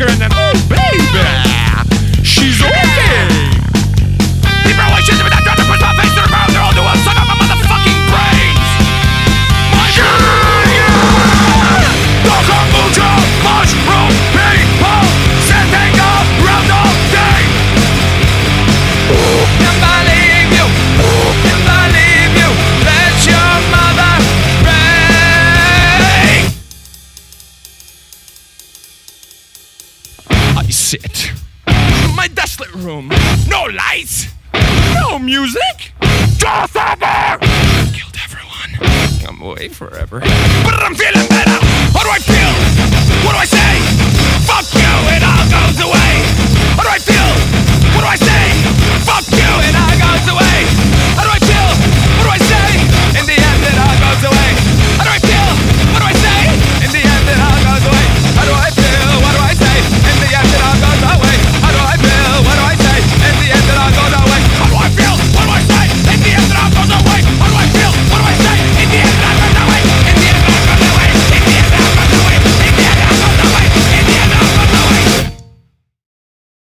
her and then, oh baby, she's okay. Deep relations with that daughter, push my face to the ground. They're all new, suck up my motherfucking brains. My the kombucha mushroom people sitting around all day. And believe you, let your mother ring. I sit in my desolate room, no lights, no music, just over. Killed everyone. I'm away forever, but I'm feeling better. How do I feel?